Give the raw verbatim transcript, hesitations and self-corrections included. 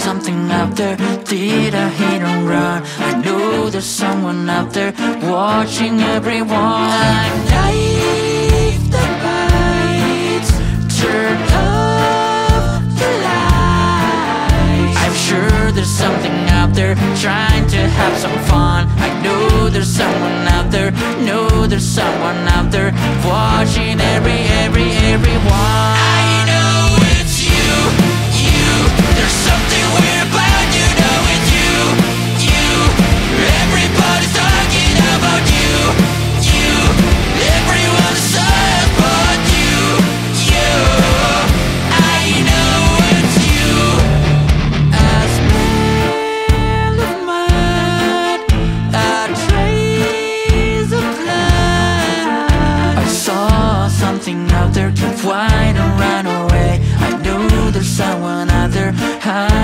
something out there. Did I hit and run? I know there's someone out there watching everyone. Light the lights, turn off the lights. I'm sure there's something out there trying to have some fun. I know there's someone out there, know there's someone out there watching every, every, everyone. I know it's you, you. There's something weird about you, know it's you, you. Everybody's talking about you, you. Everyone says but you, you. I know it's you. A smell of mud, a trace of blood. I saw something out there, keep wide and run away. I know there's someone out there. I